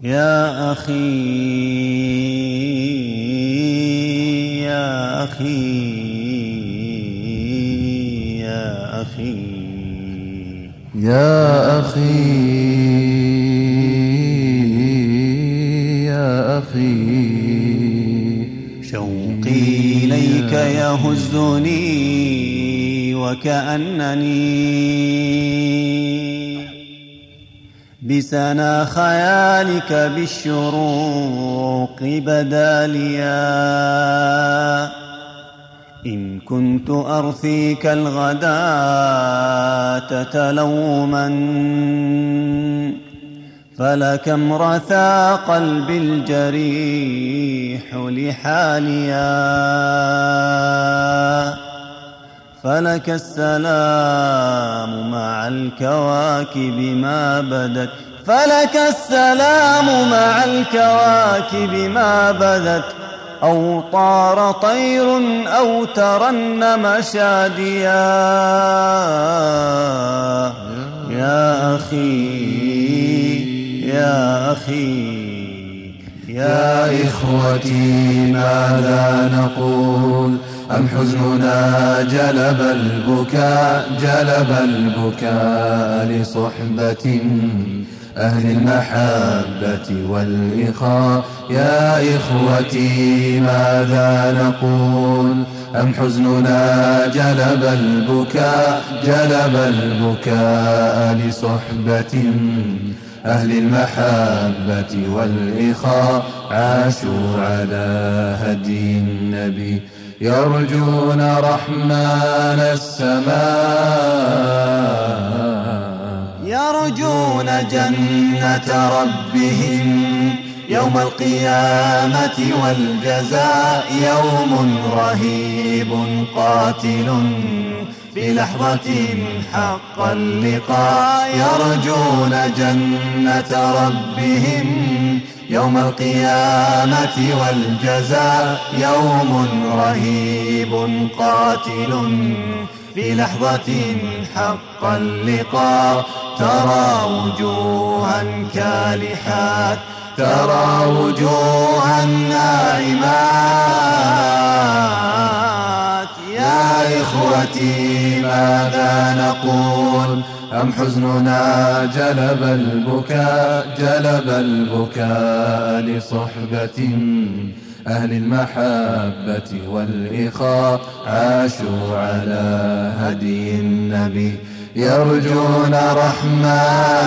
يا أخي يا أخي يا أخي يا أخي يا أخي شوقي إليك يهزني وكأنني بسنا خيالك بالشروق بدا ليا. إن كنت أرثيك الغداة تلوما فلكم رثى قلبي الجريح لحاليا. فلك السلام مع الكواكب ما بدت، فلك السلام مع الكواكب ما بدت، أو طار طير أو ترنم شاديا. يا أخي يا أخي يا إخوتي ماذا نقول؟ أم حزننا جلب البكاء لصحبة أهل المحبة والإخاء. يا إخوتي ماذا نقول؟ أم حزننا جلب البكاء لصحبة أهل المحبة والإخاء. عاشوا على هدي النبي يرجون رحمن السماء، يرجون جنة ربهم يوم القيامة والجزاء. يوم رهيب قاتل في لحظة حق اللقاء. يرجون جنة ربهم يوم القيامة والجزاء. يوم رهيب قاتل في لحظة حق اللقاء. ترى وجوها كالحات، ترى وجوها ناعمات. يا إخوتي ماذا نقول؟ أم حزننا جلب البكاء لصحبة أهل المحبة والإخاء. عاشوا على هدي النبي يرجون رحمن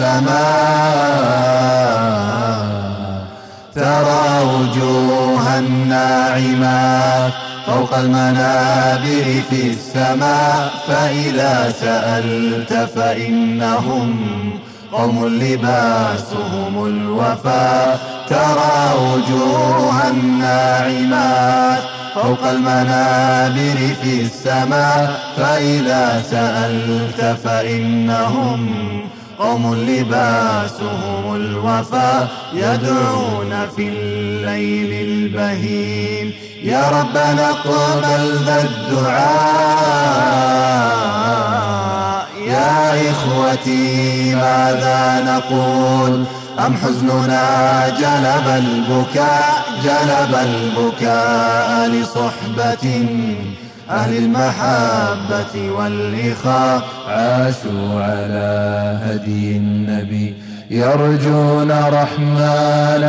السماء. ترى وجوها ناعمات فوق المنابر في السماء. فإذا سألت فإنهم قوم لباسهم الوفاء. ترى وجوها ناعمات فوق المنابر في السماء. فإذا سألت فإنهم قوم لباسهم الوفاء. يدعون في الليل البهيم يا ربنا اقبل ذا الدعاء. يا إخوتي ماذا نقول؟ أم حزننا جلب البكاء لصحبة أهل المحبة والإخاء. عاشوا على هدي النبي يرجون رحمن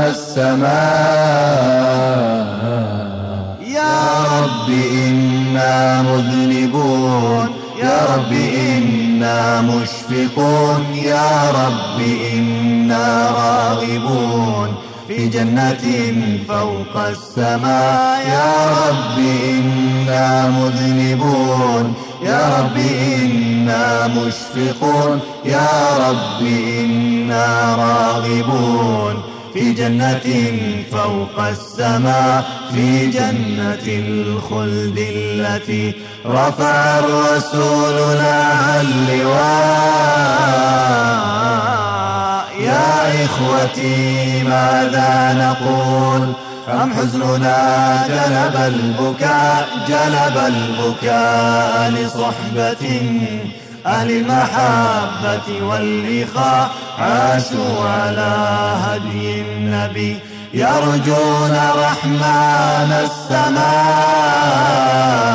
السماء. يا رب إنا مذنبون، يا رب إنا مشفقون، يا رب إنا راغبون في جنة فوق السماء. يا رب إنا مذنبون، يا رب إنا مشفقون، يا رب إنا راغبون في جنة فوق السماء. في جنة الخلد التي رفع الرسول لها اللواء. يا إخوتي ماذا نقول؟ أم حزننا جلب البكاء لصحبة أهل المحبة والإخاء. عاشوا على هدي النبي يرجون رحمن السماء